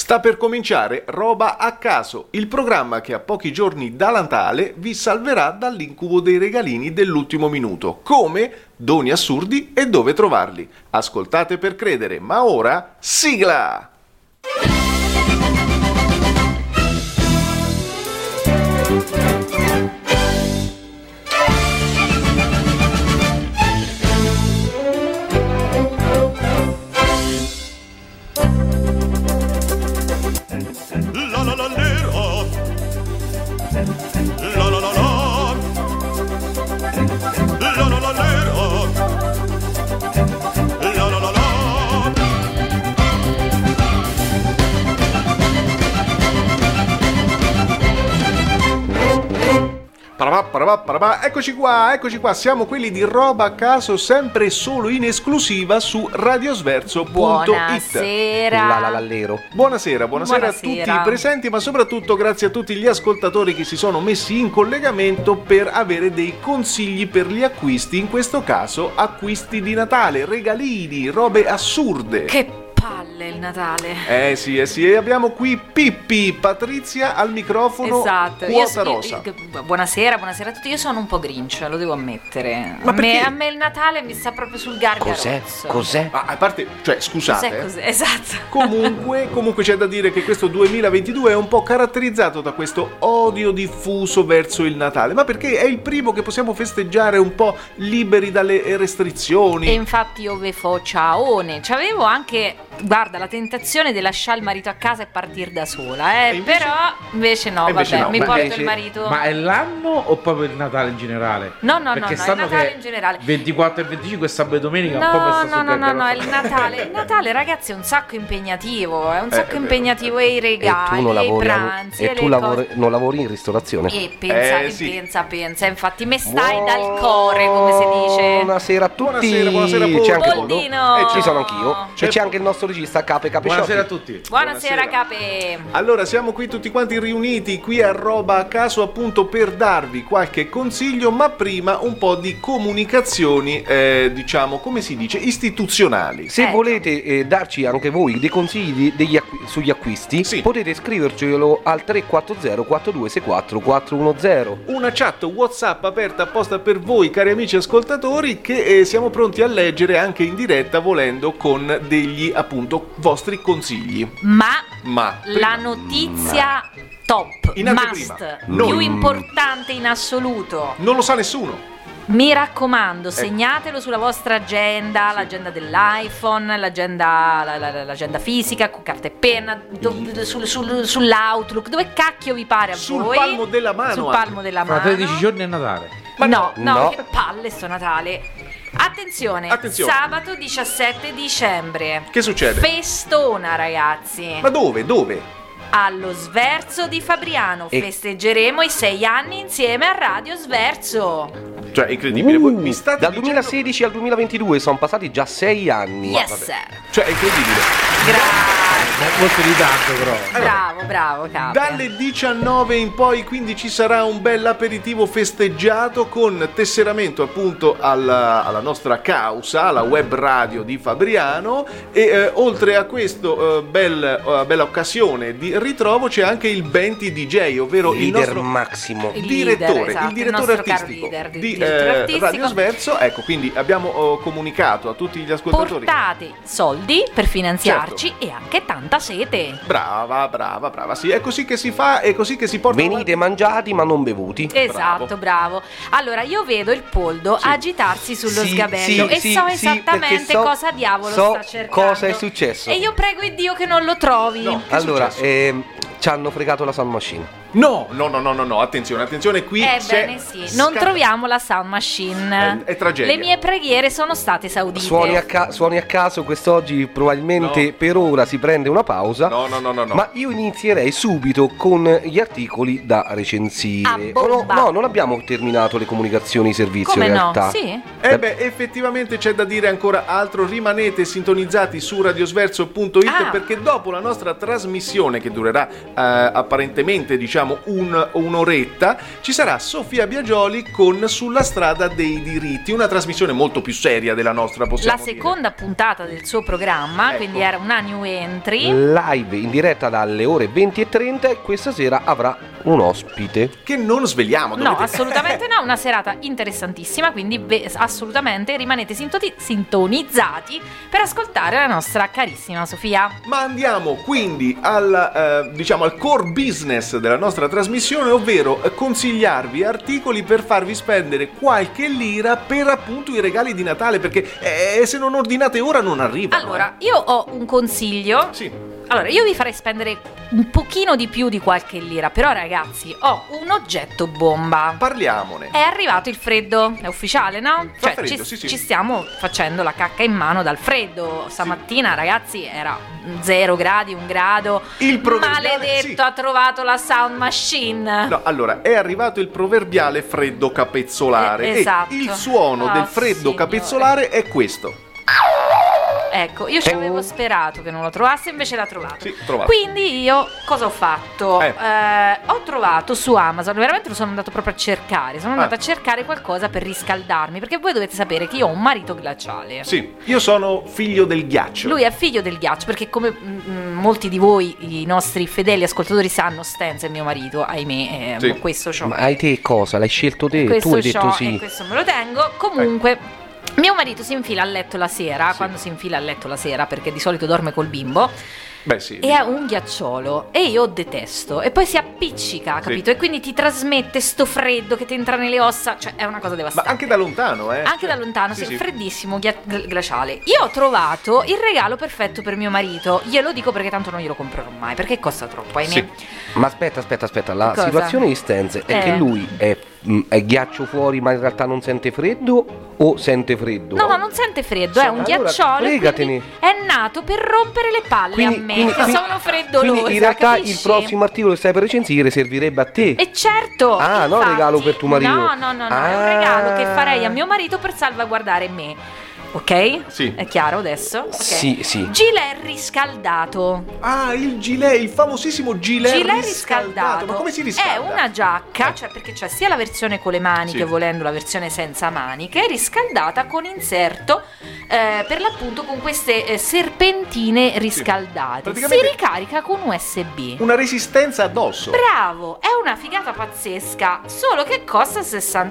Sta per cominciare Roba a caso, il programma che a pochi giorni da Natale vi salverà dall'incubo dei regalini dell'ultimo minuto. Come? Doni assurdi e dove trovarli. Ascoltate per credere, ma ora sigla! Eccoci qua, siamo quelli di Roba a caso, sempre e solo in esclusiva su radiosverso.it. Buonasera. Buonasera a tutti i presenti, ma soprattutto grazie a tutti gli ascoltatori che si sono messi in collegamento per avere dei consigli per gli acquisti, in questo caso acquisti di Natale, regalini, robe assurde. Che palle il Natale. Sì, e abbiamo qui Pippi, Patrizia al microfono, esatto. Quota Rosa. Buonasera a tutti. Io sono un po' Grinch, lo devo ammettere. Ma perché? A me il Natale mi sta proprio sul gargarozzo. Cos'è? A parte, cioè, scusate. Cos'è? Esatto. Comunque c'è da dire che questo 2022 è un po' caratterizzato da questo odio diffuso verso il Natale. Ma perché è il primo che possiamo festeggiare un po' liberi dalle restrizioni. E infatti io ve fo ciaone. C'avevo anche, guarda, la tentazione di lasciare il marito a casa e partire da sola, invece no, mi porto il marito. Ma è l'anno o proprio il Natale in generale? No, il sanno Natale che in generale. 24 e 25 è sabato e domenica, un po' No, è il Natale. Il Natale, ragazzi, è un sacco impegnativo, e i regali, e i pranzi, e tu non lavori in ristorazione. E pensa, infatti me stai dal core, come si dice. Buonasera a tutti. Buonasera c'è anche Boldino. ci sono anch'io. E c'è anche il nostro regista Cape Capisciotti. Buonasera a tutti. Buonasera Cape. Allora siamo qui tutti quanti riuniti qui a Roba a caso, appunto per darvi qualche consiglio, ma prima un po' di comunicazioni, diciamo, come si dice, istituzionali. Se volete darci anche voi dei consigli sugli acquisti, sì, potete scrivercelo al 340 4264 410. Una chat WhatsApp aperta apposta per voi, cari amici ascoltatori, che siamo pronti a leggere anche in diretta, volendo, con degli, appunto, vostri consigli. Ma la notizia top, in anteprima, must, più importante in assoluto, non lo sa nessuno. Mi raccomando, segnatelo sulla vostra agenda, l'agenda dell'iPhone, l'agenda fisica, con carta e penna, sull'Outlook, dove cacchio vi pare a sul voi. Palmo della mano. Sul palmo della mano. Fra 13 giorni è Natale. Ma no, che palle sto Natale. Attenzione, sabato 17 dicembre. Che succede? Festona, ragazzi. Ma dove? Allo Sverso di Fabriano festeggeremo i 6 anni insieme a Radio Sverso. Cioè, incredibile. Voi mi state dal dicendo... 2016 al 2022 sono passati già 6 anni. Yes, sir. Cioè, è incredibile. Grazie. Molto ritardo, però. Bravo, capo. Dalle 19 in poi, quindi, ci sarà un bel aperitivo festeggiato con tesseramento, appunto, alla nostra causa, alla web radio di Fabriano. E oltre a questo bella occasione di ritrovo, c'è anche il Benti DJ, ovvero il nostro Massimo, il direttore artistico di Radio Sverso. Ecco, quindi abbiamo comunicato a tutti gli ascoltatori: portate soldi per finanziarci, certo, e anche tanta sete. Brava, sì, è così che si fa, è così che si porta venite avanti. Mangiati ma non bevuti. Esatto, bravo. Allora, io vedo il poldo agitarsi sullo sgabello e so esattamente cosa diavolo sta cercando. Cosa è successo? E io prego il Dio che non lo trovi. No, allora, ci hanno fregato la sound machine. No, attenzione, qui Ebbene sì, non troviamo la sound machine. È tragedia. Le mie preghiere sono state esaudite. Suoni a caso, quest'oggi probabilmente per ora si prende una pausa. No. Ma io inizierei subito con gli articoli da recensire. No, non abbiamo terminato le comunicazioni servizio. Come in realtà. No? Sì. Effettivamente c'è da dire ancora altro. Rimanete sintonizzati su radiosverso.it, perché dopo la nostra trasmissione, che durerà apparentemente diciamo un'oretta, ci sarà Sofia Biagioli con Sulla strada dei diritti, una trasmissione molto più seria della nostra, possiamo dire. La seconda puntata del suo programma, quindi era una new entry. Live in diretta dalle ore 20:30 e questa sera avrà un ospite. Che non sveliamo. No, assolutamente no, una serata interessantissima, quindi assolutamente rimanete sintonizzati per ascoltare la nostra carissima Sofia. Ma andiamo quindi al core business della nostra trasmissione, ovvero consigliarvi articoli per farvi spendere qualche lira per appunto i regali di Natale, perché se non ordinate ora non arrivano. Allora, io ho un consiglio. Sì. Allora, io vi farei spendere un pochino di più di qualche lira, però ragazzi, ho un oggetto bomba. Parliamone. È arrivato il freddo, è ufficiale, no? Fa freddo, sì. Ci stiamo facendo la cacca in mano dal freddo. Stamattina, ragazzi, era 0 gradi, 1 grado. Il proverbiale, maledetto, ha trovato la sound machine. No, allora, è arrivato il proverbiale freddo capezzolare. Esatto. E il suono del freddo capezzolare è questo. Ecco, io ci avevo sperato che non lo trovasse, invece l'ha trovato. Sì, trovato. Quindi io cosa ho fatto? Ho trovato su Amazon, veramente lo sono andato proprio a cercare. Sono andata a cercare qualcosa per riscaldarmi, perché voi dovete sapere che io ho un marito glaciale. Sì, io sono figlio del ghiaccio. Lui è figlio del ghiaccio, perché come molti di voi, i nostri fedeli ascoltatori sanno, Stenz è mio marito, ahimè, questo c'ho. Ma hai te cosa? L'hai scelto te? Questo tu hai detto sì. E questo me lo tengo. Comunque mio marito si infila a letto la sera, quando si infila a letto la sera, perché di solito dorme col bimbo. Beh, sì, e ha un ghiacciolo e io detesto, e poi si appiccica, capito? E quindi ti trasmette sto freddo che ti entra nelle ossa, cioè è una cosa devastante. Ma anche da lontano, Anche da lontano, sì, freddissimo, glaciale. Io ho trovato il regalo perfetto per mio marito, glielo dico perché tanto non glielo comprerò mai, perché costa troppo, ahimè. Sì. Ma aspetta, la situazione di Stenz è che lui è ghiaccio fuori ma in realtà non sente freddo o sente freddo? No, non sente freddo, è un ghiacciolo, è nato per rompere le palle a me, che sono freddolosa. Quindi in realtà capisci? Il prossimo articolo che stai per recensire servirebbe a te. E certo. Ah, no, regalo per tuo marito. No, è un regalo che farei a mio marito per salvaguardare me. Ok? Sì. È chiaro adesso? Okay. Sì. Gilet riscaldato. Ah, il gilet, il famosissimo gilet riscaldato. Ma come si riscalda? È una giacca, cioè perché c'è sia la versione con le maniche, volendo la versione senza maniche, riscaldata con inserto, per l'appunto con queste serpentine riscaldate. Si ricarica con USB. Una resistenza addosso. Bravo, è una figata pazzesca, solo che costa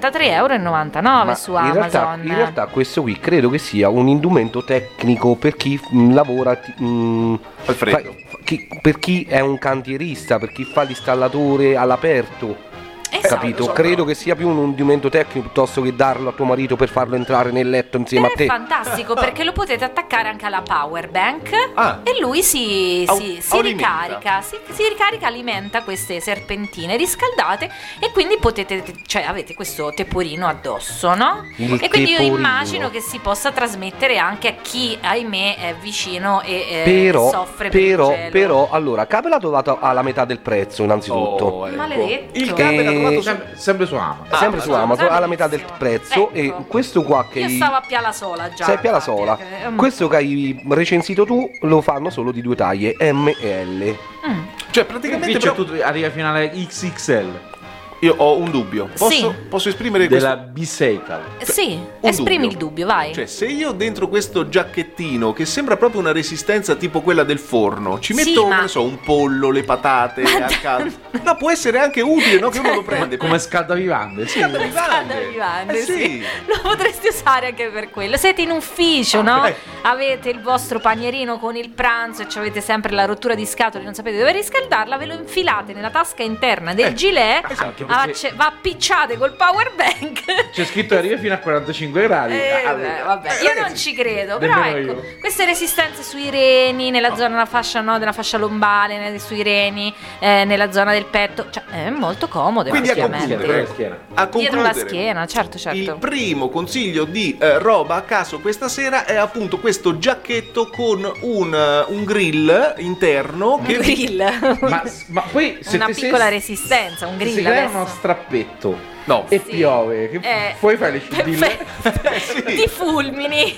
63,99 su Amazon. In realtà questo qui credo che sia un indumento tecnico per chi lavora al freddo, per chi è un cantierista, per chi fa l'installatore all'aperto. Capito? Credo che sia più un indumento tecnico piuttosto che darlo a tuo marito per farlo entrare nel letto insieme a te. È fantastico perché lo potete attaccare anche alla power bank e lui si ricarica, si ricarica, alimenta queste serpentine riscaldate e quindi potete, cioè avete questo teporino addosso, no? E quindi io immagino che si possa trasmettere anche a chi, ahimè, è vicino e soffre per il gelo. Però allora Cape l'ha trovato alla metà del prezzo innanzitutto. Maledetto. Il Cape l'ha trovato sempre su Amazon. Sempre su Amazon alla metà del prezzo. E questo qua che io stavo a Piala Sola già. Sei a Piala Sola. Questo che hai recensito tu lo fanno solo di 2 taglie, M e L. Cioè praticamente tu arrivi fino alla XXL. Io ho un dubbio. Posso esprimere della bicycle? Sì, esprimi il dubbio, vai. Cioè, se io dentro questo giacchettino, che sembra proprio una resistenza tipo quella del forno, ci metto, non so, un pollo, le patate a caldo. No, può essere anche utile, no? Che uno lo prende. Come scaldavivande. Scaldavivande, sì. Lo potresti usare anche per quello. Siete in ufficio, no? Avete il vostro panierino con il pranzo e avete sempre la rottura di scatole, non sapete dove riscaldarla, ve lo infilate nella tasca interna del gilet. Esatto. Va appicciate col power bank. C'è scritto arriva fino a 45 gradi. Vabbè, io non ci credo. Però ecco, queste resistenze sui reni, nella zona della fascia lombare, sui reni, nella zona del petto, cioè è molto comodo. Quindi dietro la schiena, certo. Il primo consiglio di roba a caso questa sera è appunto questo giacchetto con un grill interno. Ma poi una piccola resistenza, un grill. uno strappetto. No. E piove, poi fai le scintille. Ti fulmini.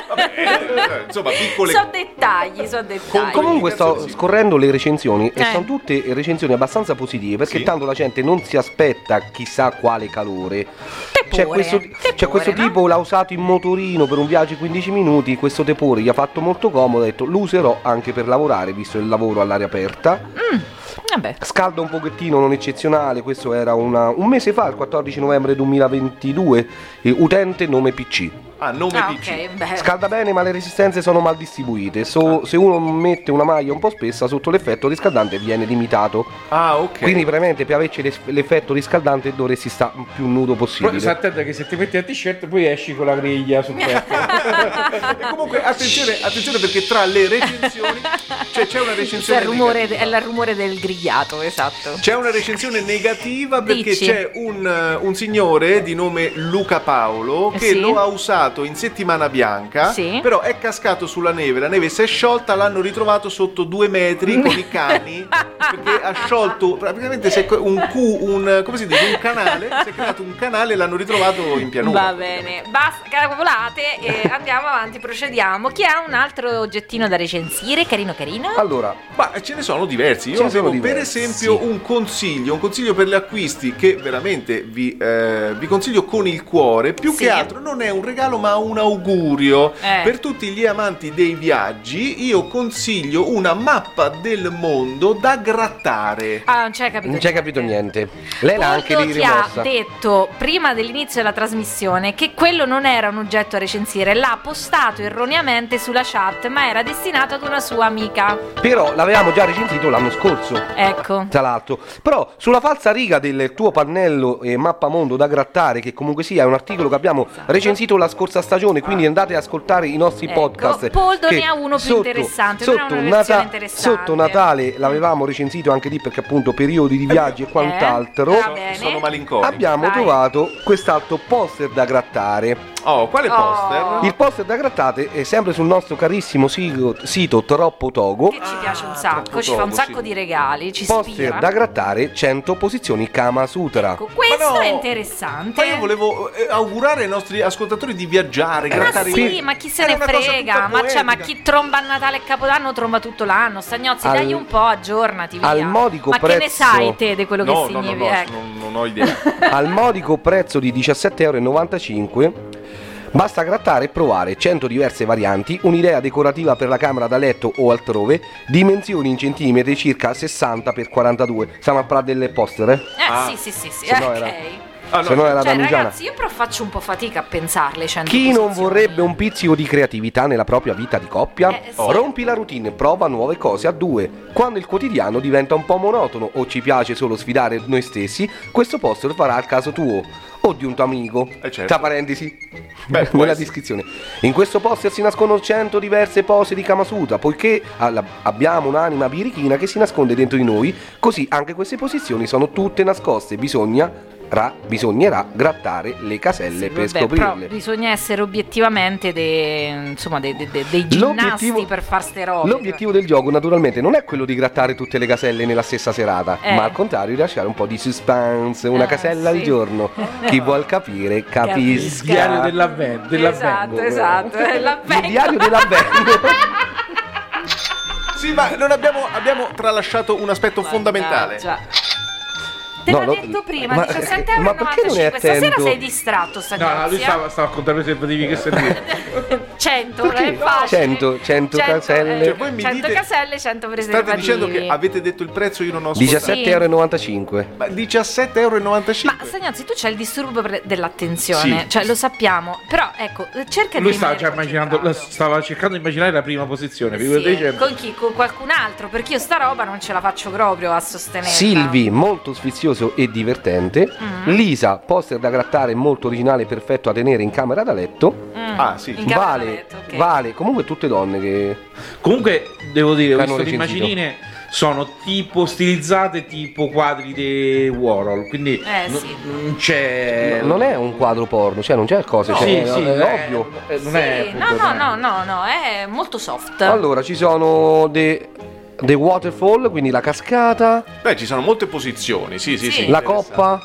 Vabbè, insomma, piccole. Sono dettagli. Comunque sto scorrendo le recensioni e sono tutte recensioni abbastanza positive, perché tanto la gente non si aspetta chissà quale calore. C'è questo tipo, l'ha usato in motorino per un viaggio di 15 minuti, questo tepore gli ha fatto molto comodo, ha detto lo userò anche per lavorare, visto il lavoro all'aria aperta. Vabbè. Scalda un pochettino, non eccezionale, questo era un mese fa, il 14 novembre 2022, utente nome PC. Nome PC. Okay, scalda bene, ma le resistenze sono mal distribuite. Se uno mette una maglia un po' spessa, sotto l'effetto riscaldante viene limitato. Ok. Quindi veramente per averci l'effetto riscaldante dovresti stare più nudo possibile. Poi stai attento che se ti metti a t-shirt poi esci con la griglia sul petto. E comunque attenzione perché tra le recensioni c'è una recensione è il rumore del grigliato, esatto. C'è una recensione negativa perché c'è un signore di nome Luca Paolo che lo ha usato in settimana bianca, però è cascato sulla neve, la neve si è sciolta, l'hanno ritrovato sotto 2 metri con i cani perché ha sciolto praticamente come si dice, un canale, si è creato un canale e l'hanno ritrovato in pianura. Va bene, basta cavolate e andiamo avanti, procediamo. Chi ha un altro oggettino da recensire? Carino. Allora, ce ne sono diversi. Io avevo per esempio un consiglio per gli acquisti che veramente vi consiglio con il cuore. Più che altro non è un regalo ma un augurio per tutti gli amanti dei viaggi. Io consiglio una mappa del mondo da grattare. Non c'è capito niente. Lei l'ha anche lì rimossa. Ha detto prima dell'inizio della trasmissione che quello non era un oggetto a recensire, l'ha postato erroneamente sulla chat, ma era destinato ad una sua amica. Però l'avevamo già recensito l'anno scorso. Ecco. Tra l'altro. Però sulla falsa riga del tuo pannello mappamondo da grattare, che comunque sia è un articolo che abbiamo recensito la scorsa stagione, quindi andate ad ascoltare i nostri podcast. Poldo ne ha uno più interessante, sotto Natale l'avevamo recensito anche lì perché appunto periodi di viaggi e quant'altro. Sono malinconico. Abbiamo trovato quest'altro poster da grattare. Quale poster? Il poster da grattate è sempre sul nostro carissimo sito Troppo Togo. Che ci piace un sacco, ci fa un sacco di regali, ci poster ispira. Da grattare 100 posizioni Kama Sutra. Ecco, questo è interessante. Ma io volevo augurare ai nostri ascoltatori di viaggiare, grattare. Ma chi se ne frega? Ma chi tromba a Natale e Capodanno tromba tutto l'anno. Stagnozzi, dai un po', aggiornati via. Al modico ma prezzo... che ne sai te di quello che significa? Non ho idea. Al modico prezzo di 17,95 € basta grattare e provare 100 diverse varianti, un'idea decorativa per la camera da letto o altrove, dimensioni in centimetri circa 60x42. Stiamo a parlare delle poster, Sì. Se no ok. Se no era damigiana. Ragazzi, io però faccio un po' fatica a pensarle 100 Chi posizioni. non vorrebbe un pizzico di creatività nella propria vita di coppia? Rompi la routine, prova nuove cose a due. Quando il quotidiano diventa un po' monotono o ci piace solo sfidare noi stessi, questo poster farà al caso tuo o di un tuo amico. Tra parentesi, nella descrizione. In questo poster si nascondono 100 diverse pose di Kama Sutra, poiché abbiamo un'anima birichina che si nasconde dentro di noi, così anche queste posizioni sono tutte nascoste. Bisognerà grattare le caselle per scoprirle. Però bisogna essere obiettivamente dei ginnasti per far ste robe. L'obiettivo del gioco naturalmente non è quello di grattare tutte le caselle nella stessa serata, ma al contrario di lasciare un po' di suspense, una casella al giorno. Chi vuol capire capisca. Il diario dell'avvento. Esatto. Il diario dell'avvento. Sì, ma non abbiamo tralasciato un aspetto fondamentale. Te l'ho detto prima, 17 euro. Ma perché non è attento? Stasera sei distratto, No, lui stava a contare i preservativi che servivano. 100, non è facile. 100 caselle. Cioè, voi mi 100 dite, caselle, 100 preservativi. state dicendo che avete detto il prezzo, io non ho ascoltato. 17,95 €. Ma 17,95 €? Ma Stagnazzi, tu c'hai il disturbo dell'attenzione, cioè lo sappiamo. Però ecco, cerca lui di stava cercando di immaginare la prima posizione. Con chi? Con qualcun altro, perché io sta roba non ce la faccio proprio a sostenere. Silvi, molto sfizioso e divertente. Lisa, poster da grattare molto originale, perfetto a tenere in camera da letto. Vale, comunque tutte donne che comunque devo dire, queste le immaginine sono tipo stilizzate tipo quadri di Warhol, quindi non c'è, non è un quadro porno, cioè non c'è cose, è ovvio. Non è no, è molto soft. Allora ci sono The Waterfall, quindi la cascata. Ci sono molte posizioni, sì. La coppa.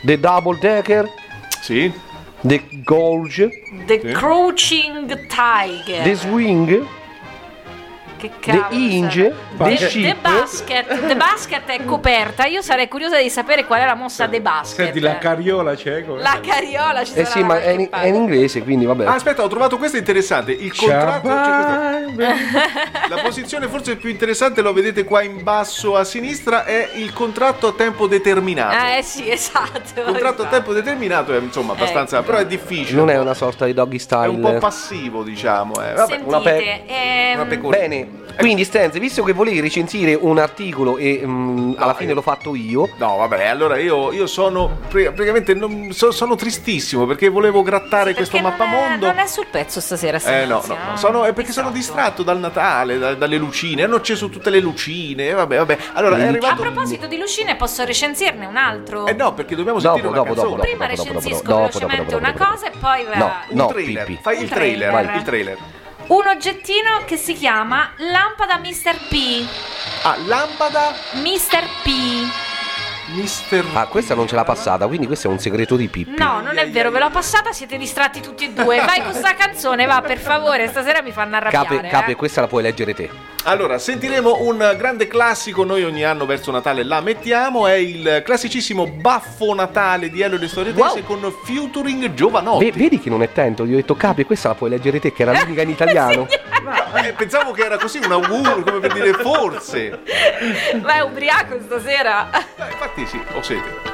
The Double Decker. Sì. The Gorge. The Crouching Tiger. The Swing. Che cavolo. The Inge. The Basket. The Basket è coperta. Io sarei curiosa di sapere qual è la mossa The Basket. Senti, la carriola c'è? La cariola ci sarà. Sì, ma è in inglese, quindi vabbè. Aspetta, ho trovato questo interessante. Il contratto. La posizione forse più interessante, lo vedete qua in basso a sinistra, è il contratto a tempo determinato. Sì, esatto. Il contratto a tempo determinato è insomma abbastanza, però è difficile. Non è una sorta di doggy style. È un po' passivo, diciamo. Vabbè, sentite, una pecorina. Bene. Quindi Stenz, visto che volevi recensire un articolo e alla fine l'ho fatto io. No, vabbè, allora io sono praticamente sono tristissimo perché volevo grattare questo mappamondo. Non è sul pezzo stasera, no, è perché sono distratto dal Natale, dalle lucine. Hanno acceso tutte le lucine. Vabbè. Allora è arrivato. A proposito di lucine, posso recensirne un altro? No, perché dobbiamo sentire una canzone. Prima recensisco velocemente una cosa e poi No, trailer. Fai il trailer. Un oggettino che si chiama lampada Mr. P. Lampada Mr. P. Questa non ce l'ha passata, quindi questo è un segreto di Pippi. No, non è vero, ve l'ho passata, siete distratti tutti e due. Vai con sta canzone, va, per favore, stasera mi fanno arrabbiare. Cape, questa la puoi leggere te. Allora, sentiremo un grande classico, noi ogni anno verso Natale la mettiamo, è il classicissimo Baffo Natale di Elio e le Storie Tese con featuring Giovanotti. Vedi che non è tento, gli ho detto Cape, questa la puoi leggere te, che era l'unica in italiano. Pensavo che era così un augurio, come per dire forse. Ma è ubriaco stasera. Infatti sì, ho sete.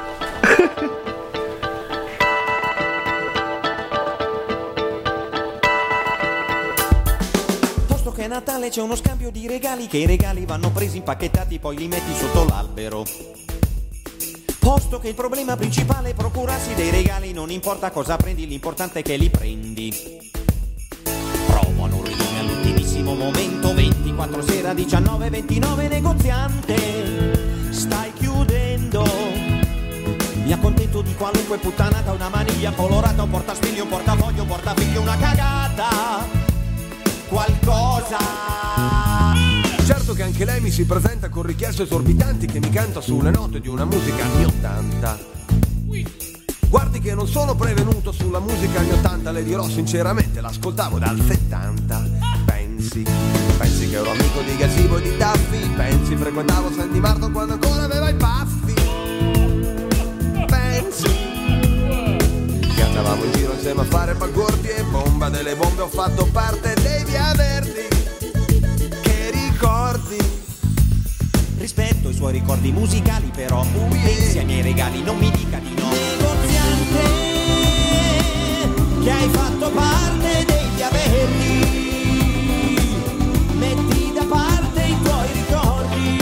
Posto che è Natale c'è uno scambio di regali, che i regali vanno presi impacchettati, poi li metti sotto l'albero. Posto che il problema principale è procurarsi dei regali, non importa cosa prendi, l'importante è che li prendi. Provano un ridone all'ultimissimo momento, 24 sera 19:29, negoziante, stai chiudendo. Mi accontento di qualunque puttanata, una maniglia colorata, un portaspigli, un portafoglio, un portafiglio, una cagata, qualcosa. Certo che anche lei mi si presenta con richieste esorbitanti, che mi canta sulle note di una musica anni 80. Guardi che non sono prevenuto sulla musica anni 80, le dirò sinceramente, l'ascoltavo dal 70. Pensi che ero amico di Gazzibo e di Taffi, pensi frequentavo Sandy Martin quando ancora aveva i baffi. Pensi che andavamo in giro insieme a fare bagordi e bomba delle bombe, ho fatto parte dei Via Verdi. Che ricordi? Rispetto i suoi ricordi musicali, però pensi ai miei regali, non mi dica di no. Negoziante, che hai fatto parte dei Via Verdi, metti da parte i tuoi ricordi,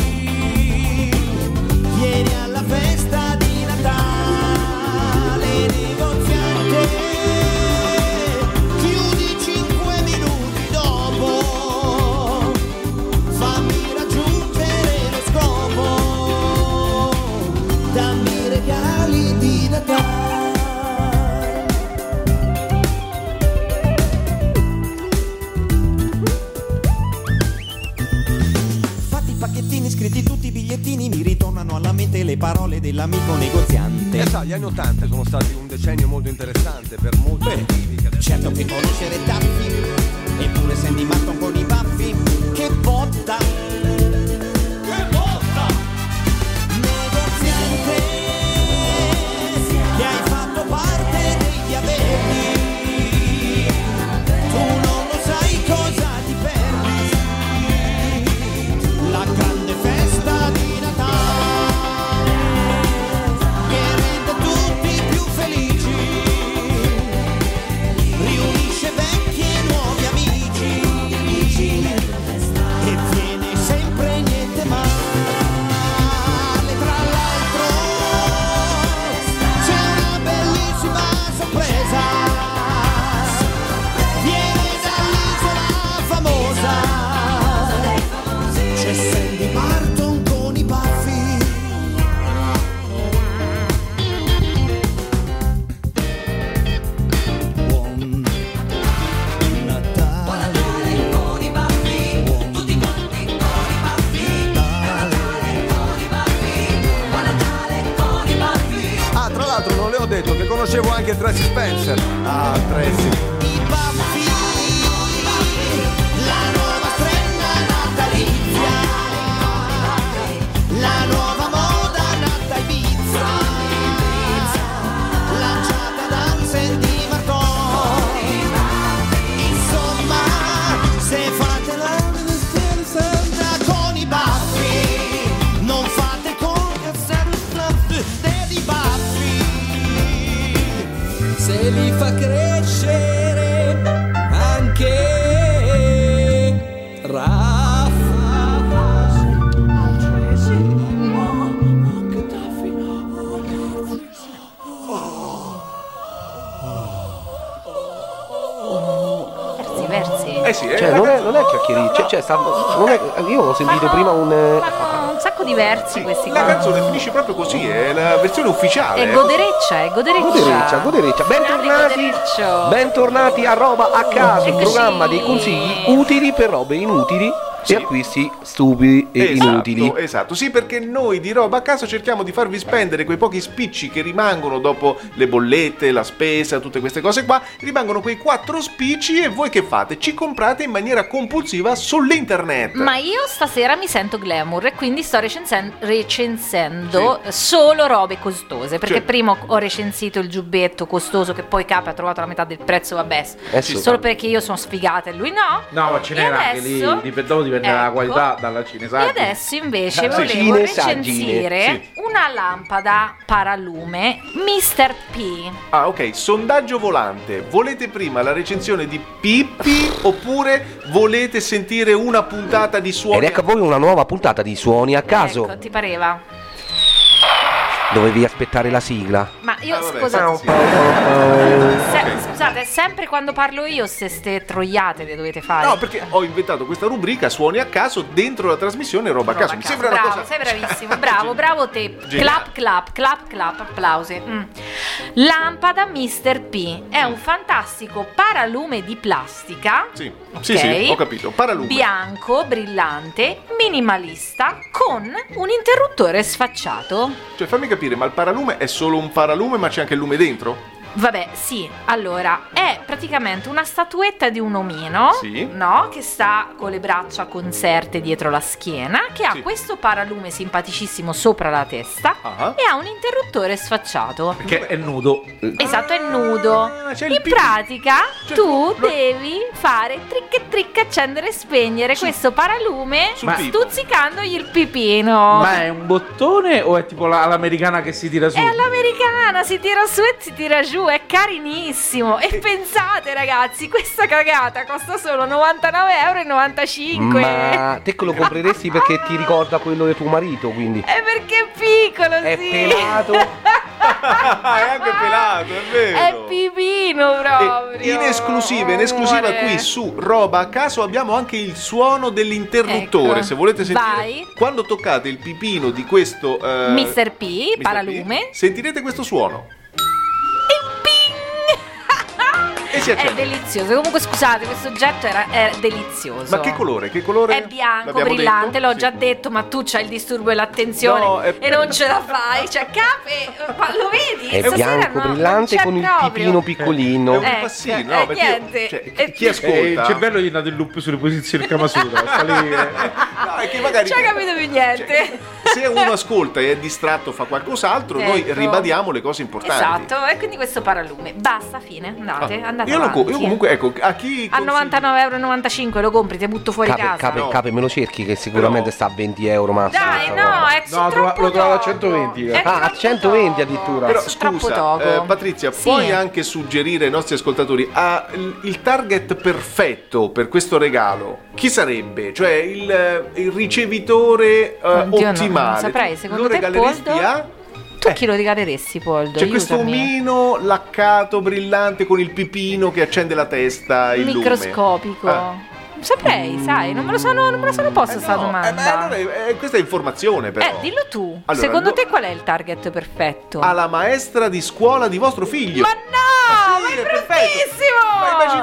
vieni alla festa di Natale. Negoziante, chiudi 5 minuti dopo, fammi raggiungere lo scopo, dammi i regali di Natale. Fatti i pacchettini, scritti tutti i bigliettini, mi ritornano alla mente le parole dell'amico negoziante. Sai, gli anni 80 sono stati un decennio molto interessante per molti motivi. Certo che conoscere Taffi, eppure Sandy Martin con i baffi, che botta! Che botta! Negoziante, che hai fatto parte dei Via Verdi, tu non lo sai cosa ti perdi, la grande festa di Natale, che rende tutti più felici, riunisce vecchi e nuovi amici, Tracy Spencer. Ah, Tracy. I baffi, la nuova strenda natalizia, la nuova moda nata Ibiza, lanciata da Sandy Martò. Insomma, se fate la con i baffi, non fate con dei baffi, se li fa crescere anche Sì, cioè, non è chiacchiericcio, io ho sentito prima un sacco di versi questi qua. La canzone finisce proprio così, è la versione ufficiale. È godereccia. Bentornati a Roba a Caso, il programma dei consigli utili per robe inutili Sì. e acquisti stupidi e inutili. Esatto, sì, perché noi di Roba a Caso cerchiamo di farvi spendere quei pochi spicci che rimangono dopo le bollette, la spesa, tutte queste cose qua. Rimangono quei 4 spicci e voi che fate? Ci comprate in maniera compulsiva sull'internet. Ma io stasera mi sento glamour e quindi sto recensendo solo robe costose, perché Cioè. prima ho recensito il giubbetto costoso che poi Capo ha trovato la metà del prezzo, vabbè, Sì. solo perché io sono sfigata e lui no. No, ma ce n'era anche lì, dipende dalla qualità, dalla cinesaggi. E adesso invece Sì. volevo Cinesaggine, recensire una lampada paralume Mr. P. Ah, ok, sondaggio volante. Volete prima la recensione di Pippi oppure volete sentire una puntata di suoni? Ed ecco a voi una nuova puntata di Suoni a Caso. Ecco, ti pareva? Dovevi aspettare la sigla. Ma io vabbè, scusate, sì. scusate, sempre quando parlo io ste troiate le dovete fare. No, perché ho inventato questa rubrica Suoni a Caso dentro la trasmissione Roba a Caso. Mi sembra bravo, una cosa... sei bravissimo, bravo te. Geniale. Clap, applausi. Lampada Mr. P è un fantastico paralume di plastica. Sì, ok? sì, ho capito. Paralume. Bianco, brillante, minimalista, con un interruttore sfacciato. Cioè, fammi capire, ma il paralume è solo un paralume, ma c'è anche il lume dentro? Vabbè, sì, allora, è praticamente una statuetta di un omino, Sì. no? Che sta con le braccia conserte dietro la schiena, che ha Sì. questo paralume simpaticissimo sopra la testa Ah. e ha un interruttore sfacciato. Perché è nudo. Esatto, è nudo. c'è il In pipì. pratica Cioè, tu devi fare trick, accendere e spegnere questo paralume sul pippo. stuzzicandogli il pipino. Ma è un bottone o è tipo l'americana che si tira su? È all'americana, si tira su e si tira giù, è carinissimo. E pensate ragazzi, questa cagata costa solo 99,95 €. Ma te che lo compreresti perché ti ricorda quello di tuo marito, quindi È perché è piccolo, è sì. pelato. È anche pelato, è vero. È pipino proprio. E in esclusiva Amore. qui su Roba a Caso abbiamo anche il suono dell'interruttore. Ecco. Se volete sentire, Vai. quando toccate il pipino di questo Mr. P, paralume. sentirete questo suono. E si È accende. delizioso. Comunque scusate, questo oggetto è delizioso. Ma che colore? Che colore? È bianco, L'abbiamo brillante, detto? l'ho Sì. già detto, ma tu c'hai il disturbo dell'attenzione No, è- e non ce la fai. Cioè, lo vedi? È Stasera bianco, non brillante c'è con il proprio. pipino piccolino. È un Ecco, passino, no? Perché niente. cioè, chi ascolta? Il cervello gli è andato in loop sulle posizioni Kamasutra. Sta lì. No, è che magari Non ci ha capito più niente. cioè, se uno ascolta e è distratto, fa qualcos'altro, noi Ecco. ribadiamo le cose importanti. Esatto, e quindi questo paralume. Basta, fine. Andate Io avanti. comunque, ecco, a chi A 99,95 € lo compri, ti butto fuori casa. No. Cape, me lo cerchi che sicuramente Però- sta a 20 € massimo. Dai, questa no, roba. è No, troppo lo trovo a poco. 120. È Ah, a troppo 120 poco. addirittura. Però Troppo scusa, poco. Patrizia, Sì. puoi anche suggerire ai nostri ascoltatori il target perfetto per questo regalo? Chi sarebbe? Cioè il ricevitore Oddio, no, ottimale? non saprei, secondo lo te, regaleresti Poldo? a? Tu chi lo regaleresti, Poldo? C'è questo Aiutami. omino laccato, brillante, con il pipino che accende la testa, il lume. Microscopico. Non saprei, sai, non me lo sono posta sta domanda. Allora, questa è informazione però. Dillo tu. Allora, Secondo te qual è il target perfetto? Alla maestra di scuola di vostro figlio. Ma no, Sì, ma è perfetto. bruttissimo! Ma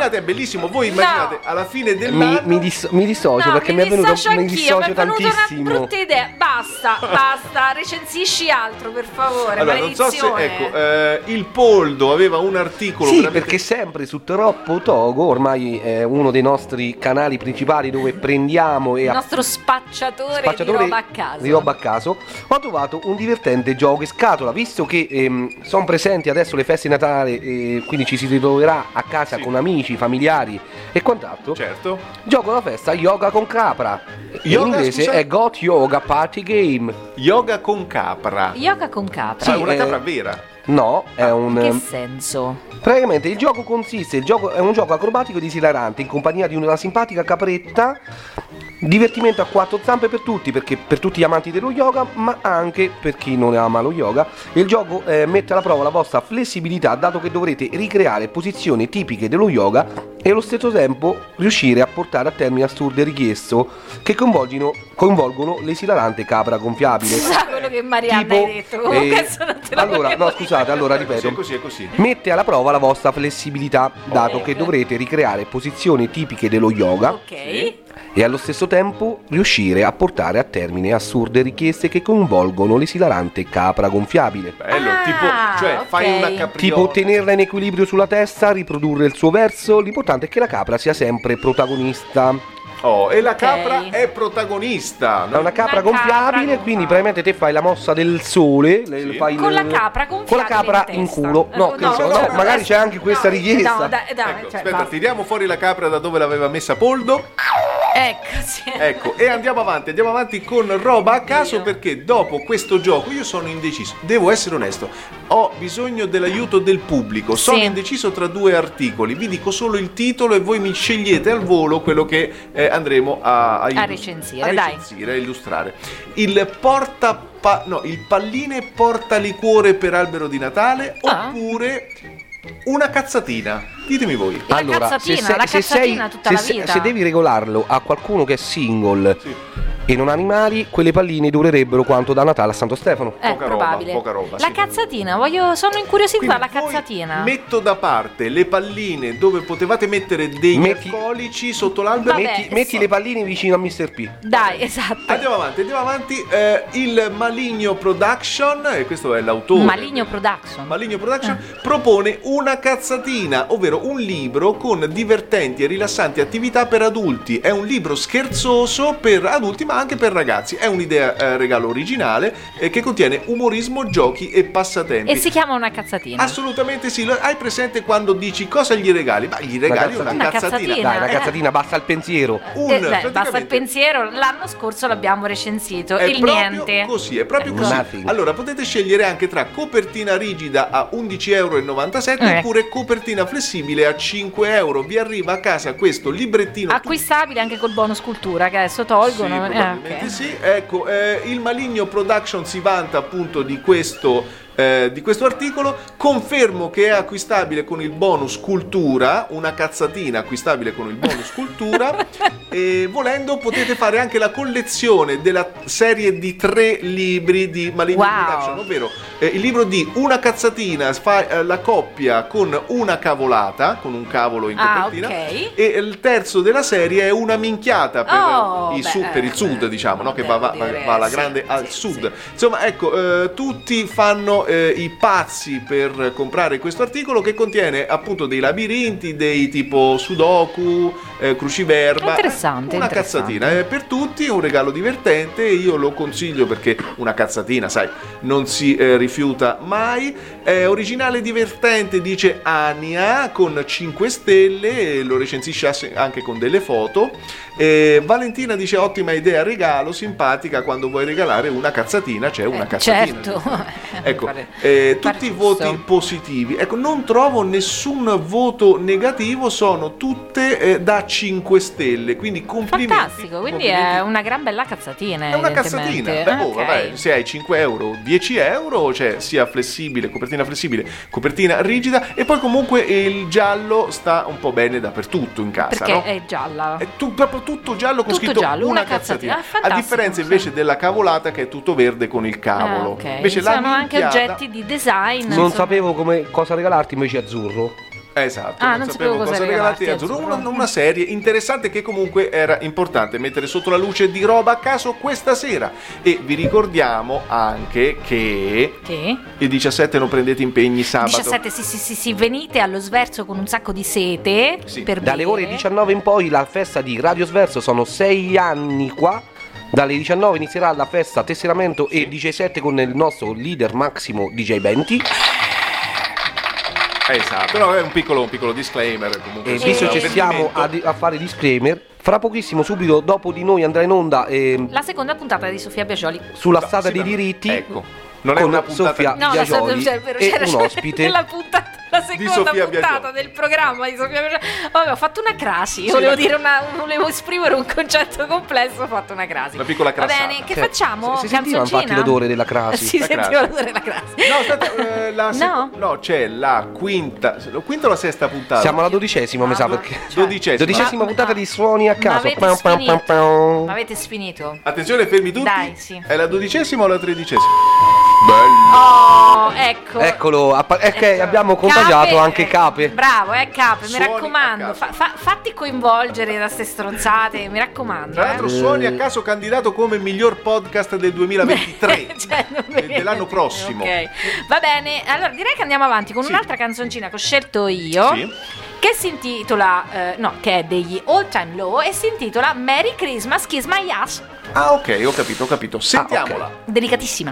immaginate, è bellissimo. Voi immaginate alla fine dell'anno. Mi dissocio perché mi è venuto tantissimo. Una brutta idea. Basta, recensisci altro per favore. Allora, non so se il Poldo aveva un articolo. Sì, perché sempre su Troppo Togo, ormai è uno dei nostri canali principali dove prendiamo il nostro spacciatore di roba a caso. Ho trovato un divertente gioco in scatola, visto che sono presenti adesso le feste di Natale, quindi ci si ritroverà a casa con amici, familiari e quant'altro. Certo. Gioco da festa Yoga con Capra. In inglese è Got Yoga Party Game. Yoga con capra. Sì, una capra vera. No, è un... In che senso? Praticamente il gioco è un gioco acrobatico ed esilarante in compagnia di una simpatica capretta. Divertimento a quattro zampe per tutti, perché per tutti gli amanti dello yoga, ma anche per chi non ama lo yoga. Il gioco mette alla prova la vostra flessibilità, dato che dovrete ricreare posizioni tipiche dello yoga e allo stesso tempo riuscire a portare a termine assurde richieste che coinvolgono l'esilarante capra gonfiabile. Quello che Marianna hai detto. Allora ripeto. È così. Mette alla prova la vostra flessibilità, dato che dovrete ricreare posizioni tipiche dello yoga. Ok. E allo stesso tempo riuscire a portare a termine assurde richieste che coinvolgono l'esilarante capra gonfiabile. Bello, fai una capriola. Tipo tenerla in equilibrio sulla testa, riprodurre il suo verso, l'importante è che la capra sia sempre protagonista. E la capra è protagonista. È una capra gonfiabile, quindi praticamente te fai la mossa del sole. Fai con la capra gonfiabile. Con la capra in culo. No, magari c'è anche questa richiesta. Aspetta, tiriamo fuori la capra da dove l'aveva messa Poldo. Ecco, e andiamo avanti con roba a caso, perché dopo questo gioco io sono indeciso. Devo essere onesto, ho bisogno dell'aiuto del pubblico. Sono indeciso tra due articoli. Vi dico solo il titolo e voi mi scegliete al volo quello che andremo a recensire, a illustrare. Il palline porta liquore per albero di Natale, oppure una cazzatina. Ditemi voi. Allora, la cazzatina tutta la vita. Se devi regolarlo a qualcuno che è single e non animali, quelle palline durerebbero quanto da Natale a Santo Stefano. Poca roba. La cazzatina, sono incuriosita dalla cazzatina. Metto da parte le palline dove potevate mettere degli alcolici sotto l'albero. Metti le palline vicino a Mr. P. Dai, esatto. Andiamo avanti. Il Maligno Production, e questo è l'autore. Maligno Production propone una cazzatina, ovvero un libro con divertenti e rilassanti attività per adulti. È un libro scherzoso per adulti, ma anche per ragazzi. È un'idea regalo originale che contiene umorismo, giochi e passatempi. E si chiama una cazzatina? Assolutamente sì. Hai presente quando dici cosa gli regali? Ma gli regali una cazzatina. Dai, la cazzatina, basta il pensiero. Basta il pensiero. L'anno scorso l'abbiamo recensito. È niente. Così, è proprio così. Allora potete scegliere anche tra copertina rigida a €11,97 oppure copertina flessibile a €5. Vi arriva a casa questo librettino acquistabile anche col bonus cultura che adesso tolgono. Probabilmente sì. Ecco, il Maligno Production si vanta appunto di questo articolo. Confermo che è acquistabile con il bonus cultura, una cazzatina acquistabile con il bonus cultura. E volendo potete fare anche la collezione della serie di 3 libri di Maligno Production, ovvero il libro di una cazzatina fa la coppia con una cavolata, con un cavolo in copertina, e il terzo della serie è una minchiata per il sud, diciamo, no? Che va alla grande al sud. Insomma, ecco, tutti fanno i pazzi per comprare questo articolo, che contiene appunto dei labirinti, dei tipo sudoku, cruciverba. Una cazzatina per tutti, un regalo divertente. Io lo consiglio perché una cazzatina, sai, non si rifiuta mai. È originale e divertente, dice Ania, con 5 stelle, lo recensisce anche con delle foto. Valentina dice ottima idea regalo, simpatica, quando vuoi regalare una cazzatina c'è una cazzatina. Certo. Ecco, tutti i voti positivi. Ecco, non trovo nessun voto negativo, sono tutte da 5 stelle, quindi complimenti. Fantastico, quindi è una gran bella cazzatina. È una cazzatina. Vabbè, se hai €5, €10, cioè sia flessibile, copertina rigida, e poi comunque il giallo sta un po' bene dappertutto in casa, perché no? è gialla. È proprio tutto giallo con scritto una cazzatina. A differenza invece della cavolata che è tutto verde con il cavolo. Invece sono anche oggetti di design. Non sapevo cosa regalarti, invece azzurro. Esatto, non sapevo cosa regalarti azzurro. Una serie interessante che comunque era importante mettere sotto la luce di roba a caso questa sera. E vi ricordiamo anche che il 17 non prendete impegni sabato. Il 17 sì, venite allo Sverso con un sacco di sete. Sì. Dalle ore 19 in poi la festa di Radio Sverso, sono 6 anni qua. Dalle 19 inizierà la festa Tesseramento e DJ 7 con il nostro leader Massimo DJ Benti. Esatto, no, è un piccolo disclaimer comunque. E visto che stiamo a fare disclaimer, fra pochissimo, subito dopo di noi andrà in onda la seconda puntata di Sofia Biagioli sulla strada dei diritti. Ecco. Non è una puntata Sofia Biagioli e un ospite. La seconda puntata del programma di Sofia Biagioli. Vabbè, ho fatto una crasi. Volevo esprimere un concetto complesso, ho fatto una crasi. Una piccola crassata. Va bene, che facciamo? Si sentiva infatti l'odore della crasi. Si sentiva l'odore della crasi. No, aspetta, no, c'è la quinta o la sesta puntata? Siamo alla 12ª, mi sa, perché 12ª puntata di suoni a caso. Ma avete sfinito? Attenzione, fermi tutti. Dai, sì. È la 12ª o la 13ª? Bello. Oh, ecco. Eccolo, abbiamo contagiato anche Cape. Bravo, Cape, mi raccomando, fatti coinvolgere da ste stronzate, mi raccomando. Tra l'altro Suoni a caso candidato come miglior podcast del 2023 dell'anno prossimo. Ok, va bene, allora direi che andiamo avanti con un'altra canzoncina che ho scelto io. Sì. Che si intitola, che è degli All Time Low e si intitola Merry Christmas, Kiss My Ass. Ah, ok, ho capito. Sentiamola. Okay. Delicatissima.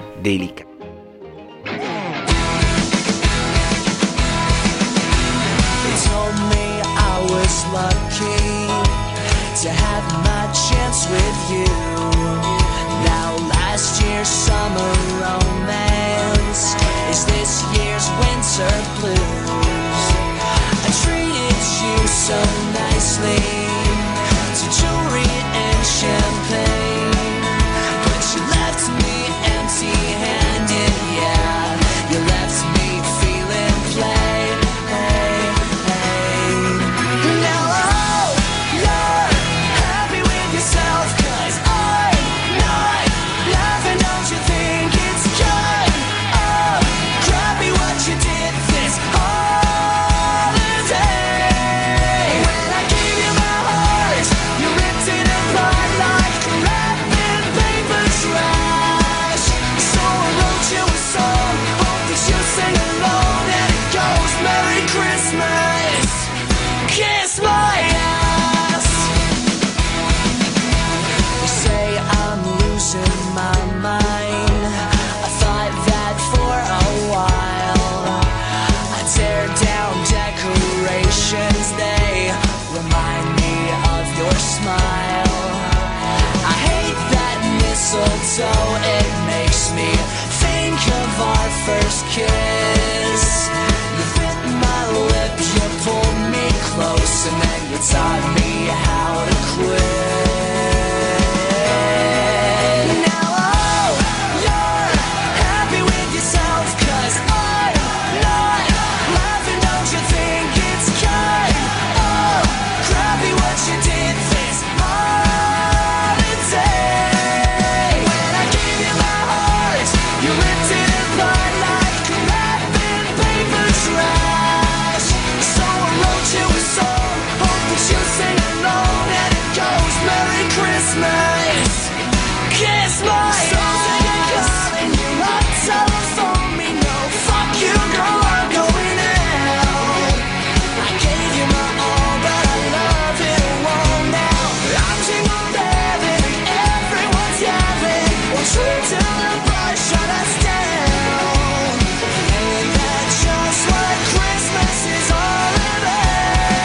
Was lucky to have my chance with you. Now last year's summer romance is this year's winter blues. I treated you so nicely to jewelry and champagne, but you left me empty-handed. Yeah, you left me feeling plain. So it makes me think of our first kiss. You bit my lip, you pulled me close, and then you taught me how to quit. Now, you're happy with yourself, 'cause I'm not laughing, don't you think it's kind of crappy what you did this holiday? Kiss my ass. Calling you up, telephone me, no, fuck you, girl, I'm going out. I gave you my all, but I love it all now. I'm jingle belling, everyone's yelling, one tree till the bright shut us down. Ain't that just what Christmas is all about?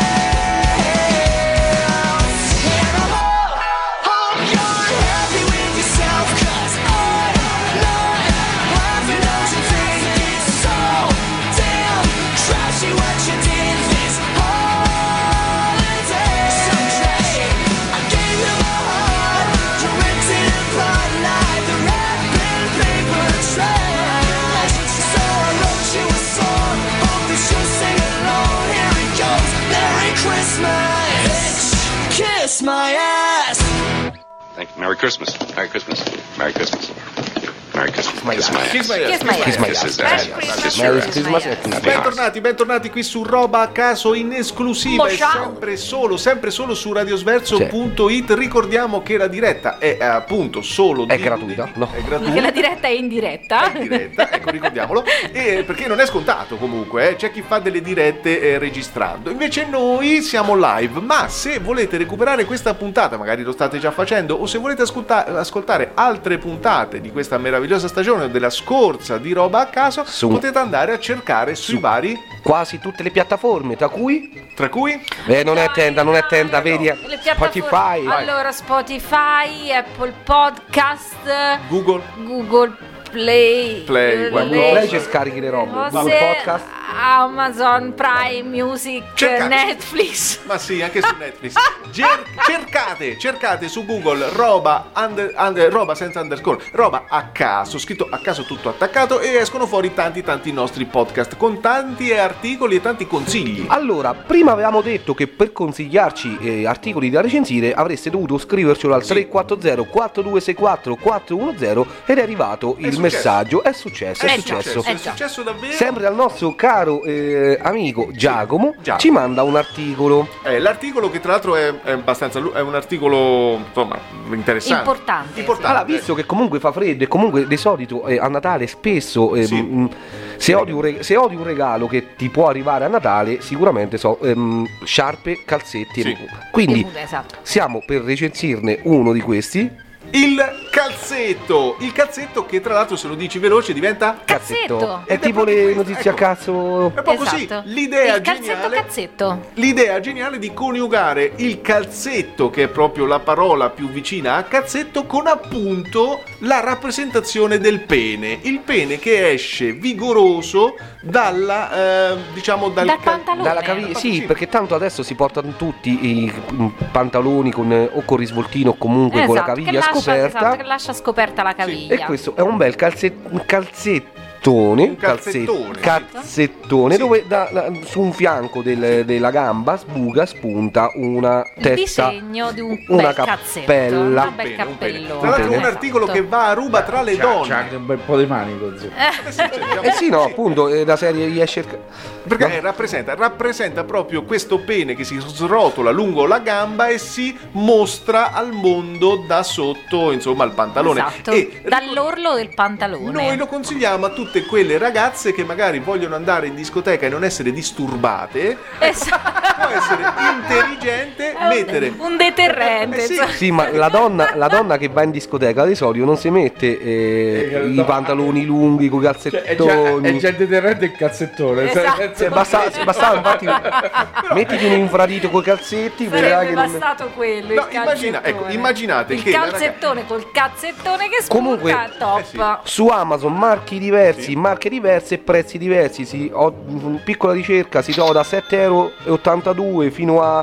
And I hope you're happy with yourself, 'cause I'm not laughing, don't you think it's so damn trashy what you did this holiday? So trashy. I gave you my heart, you ripped it apart like the wrapping paper trash. So I wrote you a song, hope that you'll sing along. Here it goes, Merry Christmas, kiss my ass. Thank you. Merry Christmas. Merry Christmas. Merry Christmas. Bentornati qui su Roba a caso in esclusiva e sempre solo su radiosverso.it. Ricordiamo che la diretta è appunto solo è gratuita, no? È gratuita. Che la diretta è in diretta. Ecco, ricordiamolo. E perché non è scontato comunque, c'è chi fa delle dirette registrando. Invece noi siamo live, ma se volete recuperare questa puntata, magari lo state già facendo, o se volete ascoltare altre puntate di questa meravigliosa stagione o della scorsa di Roba a caso, potete andare a cercare sui vari quasi tutte le piattaforme, tra cui non è tenda, vedi, Spotify. Allora, Spotify, Apple Podcast, Google Play ci scarichi le robe, Google Podcast, Amazon Prime Music, Netflix. Ma sì, anche su Netflix. cercate su Google roba senza underscore, roba a caso, scritto a caso tutto attaccato, e escono fuori tanti nostri podcast con tanti articoli e tanti consigli. Allora, prima avevamo detto che per consigliarci articoli da recensire avreste dovuto scrivercelo al 340 4264 410 ed è arrivato il messaggio. È successo davvero. Sempre al nostro caro amico Giacomo ci manda un articolo. L'articolo che tra l'altro è abbastanza è un articolo insomma interessante, importante. Allora, visto che comunque fa freddo e comunque di solito a Natale spesso se odi un regalo che ti può arrivare a Natale, sicuramente sciarpe, calzetti, quindi siamo per recensirne uno di questi. Il calzetto che tra l'altro, se lo dici veloce, diventa cazzetto. È tipo le notizie a cazzo. È proprio così. L'idea cazzetto. L'idea geniale di coniugare il calzetto, che è proprio la parola più vicina a cazzetto, con appunto la rappresentazione del pene. Il pene che esce vigoroso dal pantalone. Dalla caviglia. Sì, perché tanto adesso si portano tutti i pantaloni o con risvoltino o comunque con la caviglia scoperta, che lascia scoperta la caviglia. E questo è un bel calzettone dove su un fianco della gamba spunta una testa, il disegno di una cappella, un bel cappellone. Tra l'altro un articolo che va a ruba tra le donne. C'ha anche un bel po' di manico. Appunto la serie riesce perché rappresenta proprio questo pene che si srotola lungo la gamba e si mostra al mondo da sotto, insomma, al pantalone. Esatto. Dall'orlo del pantalone. Noi lo consigliamo a tutte quelle ragazze che magari vogliono andare in discoteca e non essere disturbate. Può essere intelligente mettere un deterrente. Sì, ma la donna che va in discoteca di solito non si mette i pantaloni lunghi con i calzettoni. È già il deterrente il calzettone. Esatto. Basta infatti mettiti un infradito con i calzetti. Sarebbe bastato quello. No, immaginate il che calzettone col cazzettone che spunta. Comunque, top. Su Amazon marche diverse e prezzi diversi. Ho piccola ricerca, si trova da 7,82 € fino a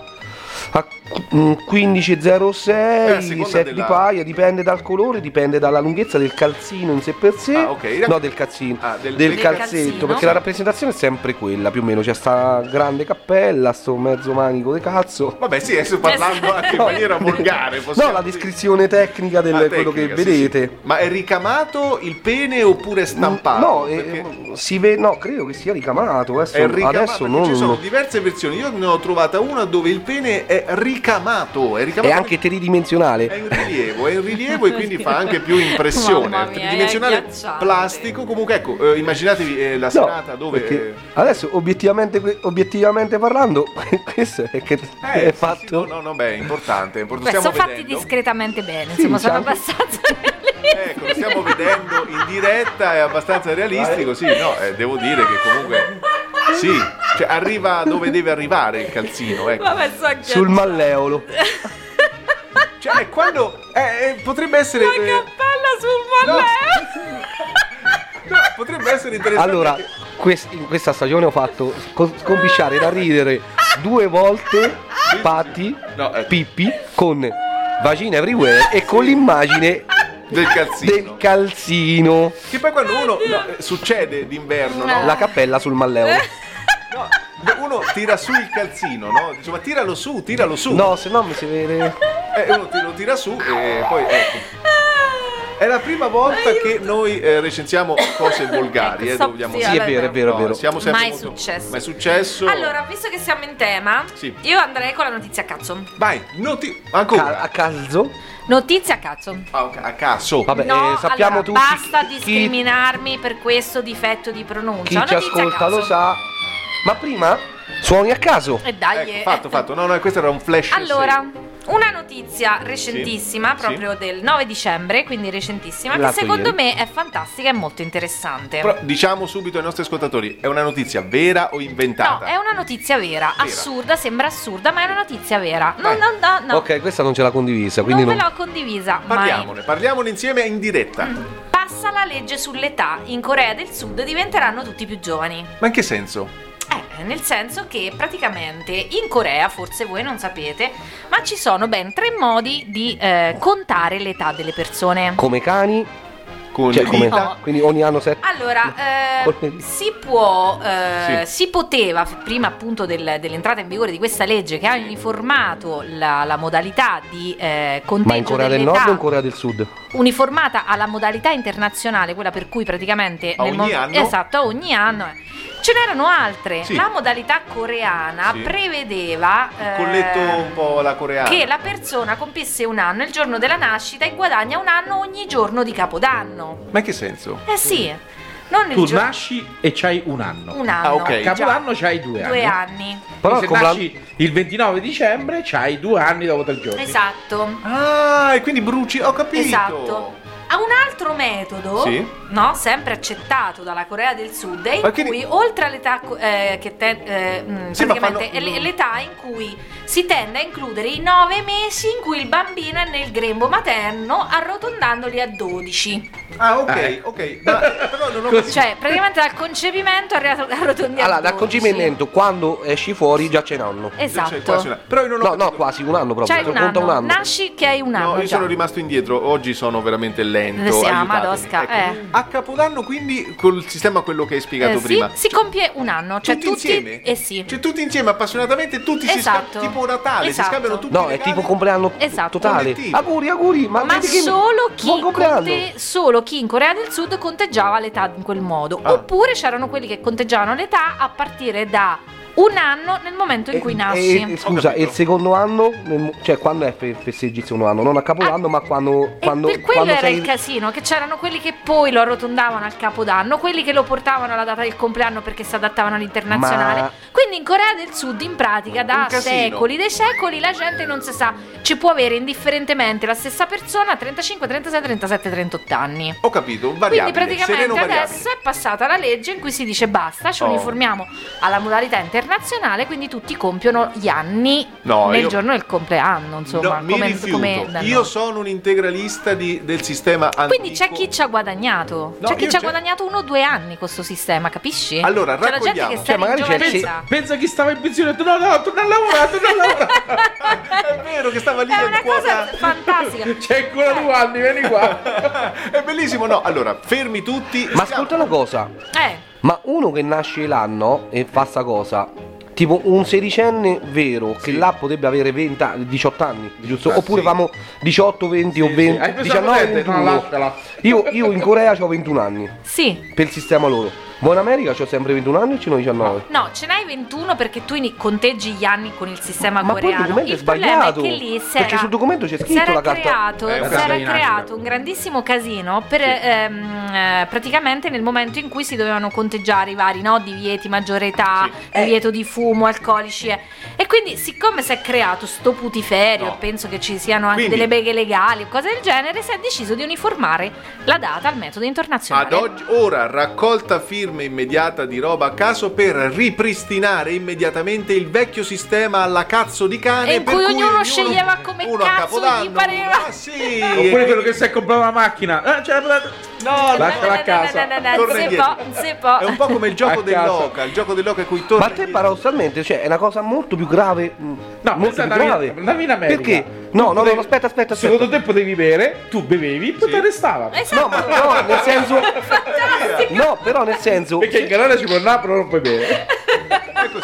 15,06 set di paia, dipende dal colore, dipende dalla lunghezza del calzino in sé per sé. No, del calzino, del calzetto, perché la rappresentazione è sempre quella, più o meno. C'è sta grande cappella, sto mezzo manico di cazzo. Vabbè, sì, adesso parlando anche in maniera volgare. No, la descrizione tecnica quello che vedete. Sì. Ma è ricamato il pene oppure stampato? No, si vede, no, credo che sia ricamato. Adesso non... Ci sono diverse versioni. Io ne ho trovata una dove il pene è ricamato. È anche tridimensionale. È in rilievo e quindi fa anche più impressione. Tridimensionale plastico. Comunque, ecco, immaginatevi la serata dove. Adesso, obiettivamente parlando, questo è che è fatto. Sì, no, è importante. Sono fatti discretamente bene. Insomma, sono abbastanza. Ecco, lo stiamo vedendo in diretta, è abbastanza realistico. Sì, no, devo dire che comunque. Sì, cioè arriva dove deve arrivare il calzino, ecco. Sul malleolo. Cioè, quando potrebbe essere la cappella sul malleolo. No, potrebbe essere interessante. Allora, in questa stagione ho fatto scompisciare da ridere 2 volte Pippi con Vagina Everywhere e con l'immagine del calzino. Che poi quando uno succede d'inverno, no? La cappella sul malleolo. No, uno tira su il calzino, no? Dice, ma tiralo su. No, se no mi si vede. Uno lo tira su e poi ecco. È la prima volta che noi recensiamo cose volgari. Ecco, dobbiamo... Sì, è vero. Siamo sempre Mai molto... successo. Mai successo. Allora, visto che siamo in tema, Sì. io andrei con la notizia a cazzo. Vai, ancora. A caso? Notizia a cazzo. A caso. Vabbè, No, sappiamo allora, tutti. basta discriminarmi per questo difetto di pronuncia. Chi ci Notizia a ascolta caso. lo sa. Ma prima suoni a caso. E dai, Ecco, fatto. No, questo era un flash. Allora, sale. una notizia recentissima, Sì. proprio del 9 dicembre, quindi recentissima, L'altro che secondo ieri. me è fantastica e molto interessante. Però diciamo subito ai nostri ascoltatori, è una notizia vera o inventata? No, è una notizia vera, assurda, sembra assurda, ma è una notizia vera. No. Ok, questa non ce l'ha condivisa, quindi non non... me l'ho condivisa mai. Parliamone insieme in diretta. Passa la legge sull'età. In Corea del Sud diventeranno tutti più giovani. Ma in che senso? Nel senso che praticamente in Corea, forse voi non sapete, ma ci sono ben 3 modi di contare l'età delle persone. Come cani, Con cioè le come... dita? No. Quindi ogni anno 7. Allora, Colpe- si poteva, prima appunto dell'entrata in vigore di questa legge che ha uniformato la modalità di conteggio Ma in Corea del dell'età, Nord o in Corea del Sud? uniformata alla modalità internazionale, quella per cui praticamente A ogni anno? esatto, a ogni anno. Ce n'erano altre. Sì. La modalità coreana Sì. prevedeva Colletto un po' la coreana. che la persona compisse un anno il giorno della nascita e guadagna un anno ogni giorno di Capodanno. Ma in che senso? Eh sì, non il Tu giorno. nasci e c'hai un anno. Un anno. Ah, ok. già. Capodanno c'hai 2 anni. 2 anni. Però se come la- nasci il 29 dicembre c'hai 2 anni dopo 3 giorni. Esatto. Ah, e quindi bruci, ho capito. Esatto. Ha un altro metodo, Sì. no, sempre accettato dalla Corea del Sud, in Ma quindi- cui oltre all'età Sì, ma praticamente è l'età in cui si tende a includere i 9 mesi in cui il bambino è nel grembo materno, arrotondandoli a 12. Ah, ok. Ma, però non ho capito. Cioè, praticamente dal concepimento arrotondi a Allora, 12. dal concepimento, quando esci fuori già c'è un anno. C'è quasi Esatto. una- Però io non ho No, capito. quasi un anno proprio. C'hai cioè, un conta anno. un anno. Nasci che hai un anno. No, io già. sono rimasto indietro, oggi sono veramente lento. Sì, aiutatemi. Madosca, A Capodanno quindi col sistema quello che hai spiegato sì, prima. si compie un anno, cioè tutti insieme? sì. Cioè tutti insieme appassionatamente, tutti Esatto. tipo Natale, Esatto. si scambiano tutti No, i è regali. tipo compleanno Esatto. totale. Collettivo. Auguri, Ma vedi che- solo chi, buon compleanno. solo chi in Corea del Sud conteggiava l'età in quel modo. Ah. Oppure c'erano quelli che conteggiavano l'età a partire da un anno nel momento in cui nasci. Scusa, Ho e capito. il secondo anno? Cioè, quando è festeggi il secondo anno? Non a Capodanno, ma quando E per quello quando era sei... il casino, che c'erano quelli che poi lo arrotondavano al Capodanno, quelli che lo portavano alla data del compleanno perché si adattavano all'internazionale. Ma- Quindi in Corea del Sud, in pratica, da Un casino. secoli dei secoli, la gente non si sa, ci può avere indifferentemente la stessa persona a 35, 36, 37, 38 anni. Ho capito, Quindi variabile, sereno praticamente variabile. adesso è passata la legge in cui si dice basta, ci Oh. uniformiamo alla modalità internazionale, quindi tutti compiono gli anni No, nel io- giorno del compleanno, insomma. No, mi rifiuto. da Io noi. sono un integralista del sistema antico. Quindi c'è chi ci ha guadagnato. No, C'è chi io ci ha c'è- guadagnato 1 o 2 anni con sto sistema, capisci? Allora, c'è la gente raccogliamo. che sta Cioè, magari c'è il ringiovanenza. Pensa chi stava in pensione e ha detto no, torna a lavorare. È vero che stava lì È in una quota. cosa fantastica. C'è ancora 2 anni, vieni qua. È bellissimo, no? Allora, fermi tutti. Ma ascolta una cosa, ma uno che nasce l'anno e fa sta cosa, tipo un sedicenne vero, che là potrebbe avere 18 anni, giusto? Oppure sì. famo 18, 20 o 20, Hai preso 19, la patente? No, 21. lasciala. Io in Corea ho 21 anni, Sì. per il sistema loro. Ma in America c'ho sempre 21 anni e ce n'ho 19. No, ce n'hai 21 perché tu conteggi gli anni con il sistema Ma poi il coreano. documento è Il problema è sbagliato, che lì si perché era- sul documento c'è si scritto era la carta. creato, È si un era caso di creato nascita. un grandissimo casino per praticamente nel momento in cui si dovevano conteggiare i vari divieti, maggiore età, divieto di fumo, alcolici e quindi siccome si è creato sto putiferio, No. penso che ci siano anche Quindi- delle beghe legali o cose del genere, si è deciso di uniformare la data al metodo internazionale. Ad oggi, ora, raccolta firme immediata di roba a caso per ripristinare immediatamente il vecchio sistema alla cazzo di cane. E in per cui cui ognuno sceglieva come uno a cazzo Capodanno, gli pareva. uno- sì, Oppure quello che si è comprato la macchina. C'è la patata. No, Lasciala a casa. Torna Non si indietro. può, non si può. È un po' come il gioco A casa. dell'oca, il gioco dell'oca in cui torna Ma a te indietro. paradossalmente, cioè, è una cosa molto più grave. No, molto pensa, più andavi grave. in America. Perché? No, no, no, aspetta. Secondo te potevi bere, tu bevevi, poi ti arrestavano. Esatto. No, ma no, nel senso. No, però nel senso. Perché in Canada ci può andare, però non puoi bere.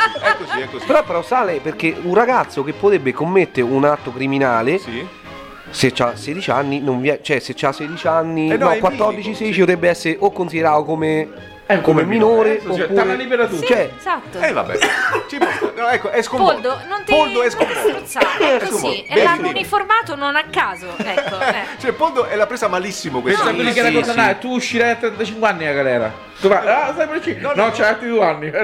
È così. Però sale perché un ragazzo che potrebbe commettere un atto criminale Sì. se c'ha 16 anni non cioè se c'ha 16 anni, no, 14-16 potrebbe essere o considerato come minore oppure libera tu. Sì, cioè, esatto. Vabbè. No, ecco, è sconvolto. Poldo, non ti Poldo è sconvolto. è così, e l'hanno uniformato non a caso, ecco. Cioè Poldo l'ha presa malissimo questa. Pensa quelli che raccontano, tu uscirai a 35 anni a galera. Tu vai, sei preciso. No, c'hai altri 2 anni.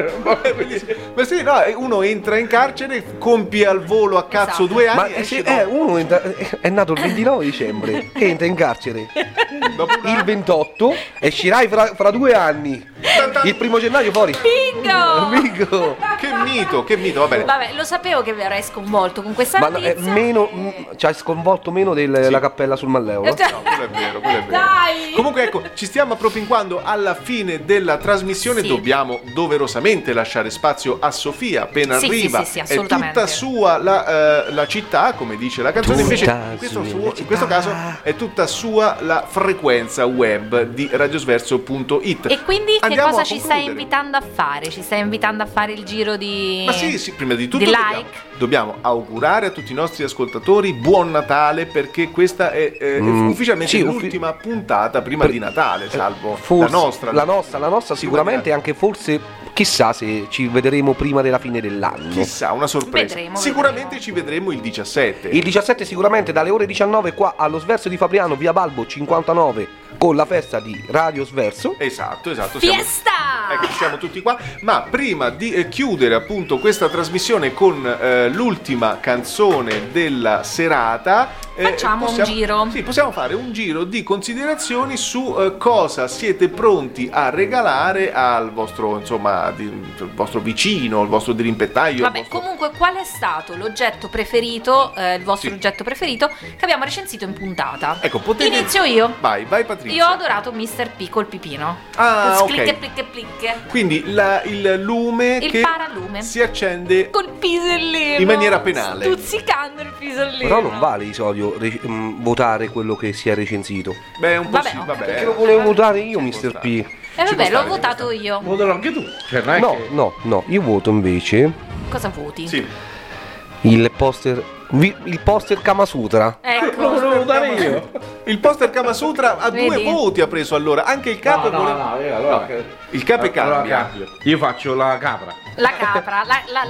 Ma sì, no, uno entra in carcere, compie al volo a cazzo 2 anni. Ma uno è nato il 29 dicembre, entra in carcere il 28 e uscirai fra 2 anni. Il 1 gennaio fuori. Bingo! Che mito, va bene. Vabbè, lo sapevo che verrei sconvolto con questa notizia. Ci ha sconvolto meno della cappella sul Malleo. No, quello è vero. Dai! Comunque ecco, ci stiamo appropinquando alla fine della trasmissione. Dobbiamo doverosamente lasciare spazio a Sofia appena arriva. Sì, è tutta sua la città, come dice la canzone. Invece in questo caso è tutta sua la frequenza web di radiosverso.it. E quindi Andiamo che cosa a ci concludere. stai invitando a fare? Ci stai invitando a fare il giro di... Ma sì, prima di tutto di like? dobbiamo augurare a tutti i nostri ascoltatori buon Natale, perché questa è ufficialmente l'ultima puntata prima di Natale, salvo forse, la nostra sicuramente, anche forse chissà se ci vedremo prima della fine dell'anno. Chissà, una sorpresa. Sicuramente ci vedremo il 17. Il 17 sicuramente dalle ore 19 qua allo Sverso di Fabriano, via Balbo 59, con la festa di Radio Sverso. Esatto. Fiesta! Ecco, siamo tutti qua. Ma prima di chiudere appunto questa trasmissione con l'ultima canzone della serata, facciamo un giro. Sì, possiamo fare un giro di considerazioni su cosa siete pronti a regalare al vostro, insomma, il vostro vicino, il vostro dirimpettaio. Vabbè, comunque qual è stato l'oggetto preferito, il vostro oggetto preferito che abbiamo recensito in puntata? Ecco, potete... Inizio io. Vai Patrizia. Io ho adorato Mr. P col pipino. Ok. Plicche. Quindi il lume il che paralume si accende col pisellino in maniera penale, stuzzicando il pisellino. Però non vale di solito votare quello che si è recensito. Beh, un po' vabbè, sì, Perché lo volevo votare io, Mr. P. Vabbè, l'ho votato io. Voterò anche tu. Cioè, non è che... No, io voto invece Cosa voti? Sì. il poster Kama Sutra. Ecco. Lo volevo votare io. Il poster Kama Sutra ha 2 voti, ha preso allora. Anche il capo il capo cambia. Io faccio la capra. La capra,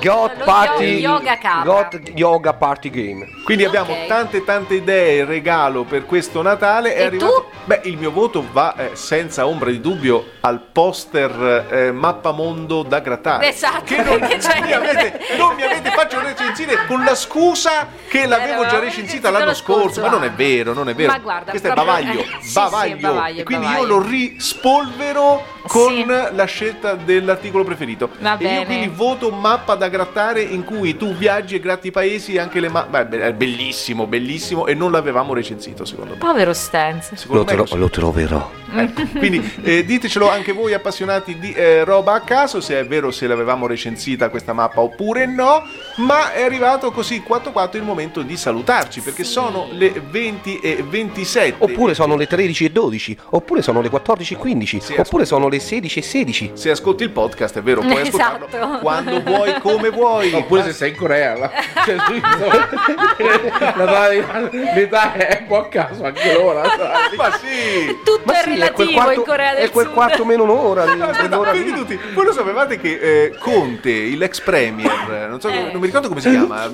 Yoga Party Game. Quindi abbiamo tante idee regalo per questo Natale. È arrivato... tu? Beh, il mio voto va senza ombra di dubbio al poster Mappamondo da grattare. Esatto, che non mi avete fatto recensire con la scusa che l'avevo già recensita l'anno scorso. Ma non è vero. Ma guarda, questo è proprio... bavaglio. E quindi io lo rispolvero con la scelta dell'articolo preferito. Va bene. Io quindi voto mappa da grattare, in cui tu viaggi e gratti i paesi e anche le mappe. È bellissimo e non l'avevamo recensito, secondo me. Povero Stenz. Lo troverò. Quindi ditecelo anche voi appassionati di roba a caso, se è vero, se l'avevamo recensita questa mappa oppure no. Ma è arrivato così 4 il momento di salutarci, perché sono le 20:27. Oppure sono le 13:12. Oppure sono le 14:15. Oppure sono le 16:16. Se ascolti il podcast, è vero, puoi ascoltarlo quando vuoi, come vuoi. Oppure se sei in Corea, cioè, l'età è un po' a caso anche l'ora. Ma sì, tutto è relativo in Corea del Sud. È quel quarto meno un'ora. Tutti. Voi lo sapevate che Conte, l'ex premier, non mi ricordo come si chiama,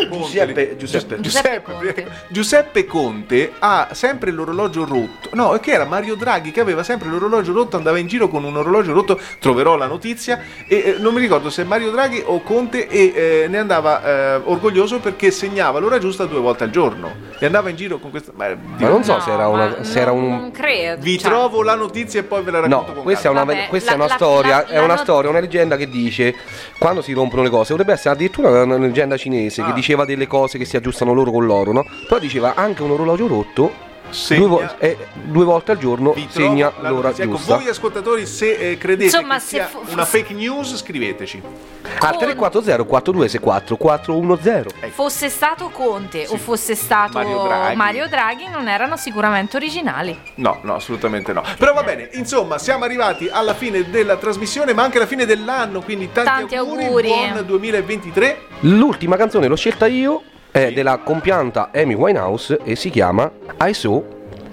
Giuseppe Conte ha sempre l'orologio rotto. No, è che era Mario Draghi che aveva sempre l'orologio rotto, andava in giro con un orologio rotto. Troverò la notizia e non mi ricordo se Mario Draghi o Conte, e ne andava orgoglioso perché segnava l'ora giusta 2 volte al giorno e andava in giro con questa. Ma non so se era un. Non credo. Vi trovo la notizia e poi ve la racconto. No, questa è una storia, una leggenda che dice quando si rompono le cose. Dovrebbe essere addirittura una leggenda cinese che diceva delle cose che si aggiustano loro con loro, no? Però diceva anche un orologio rotto. 2 volte al giorno segna l'ora giusta. Ecco, voi ascoltatori, se credete che sia una fake news, scriveteci al 340 4264 410. Fosse stato Conte o fosse stato Mario Draghi, non erano sicuramente originali. No, assolutamente no. Però va bene, insomma, siamo arrivati alla fine della trasmissione, ma anche alla fine dell'anno, quindi tanti auguri. Buon 2023. L'ultima canzone l'ho scelta io. è della compianta Amy Winehouse e si chiama I Saw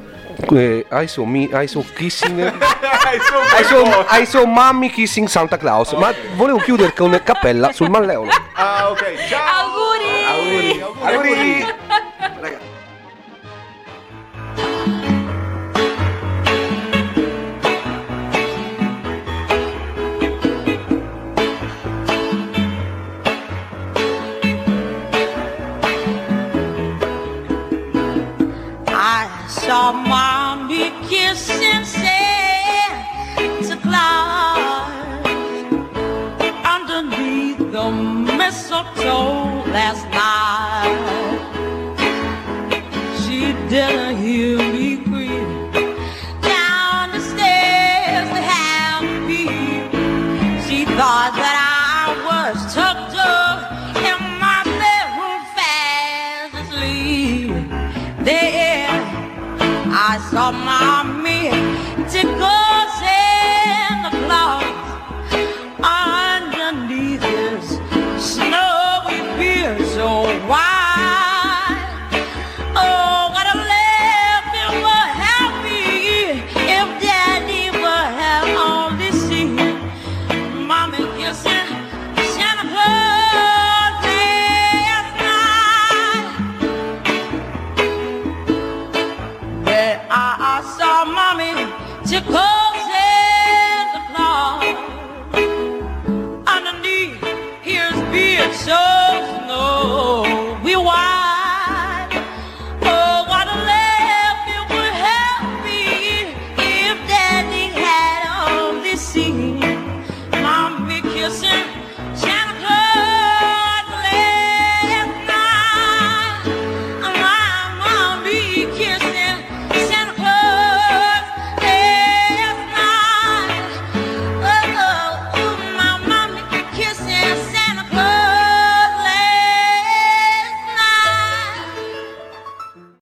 Kissing I saw Mommy Kissing Santa Claus. Ma volevo chiudere con cappella sul malleolo. Ah, ok, ciao. Auguri. Ragazzi. Saw Mommy kissing Santa Claus underneath the mistletoe last night. She didn't hear me creep down the stairs to have me. She thought that I was tucked up in my bedroom fast asleep. There I saw Mommy tickle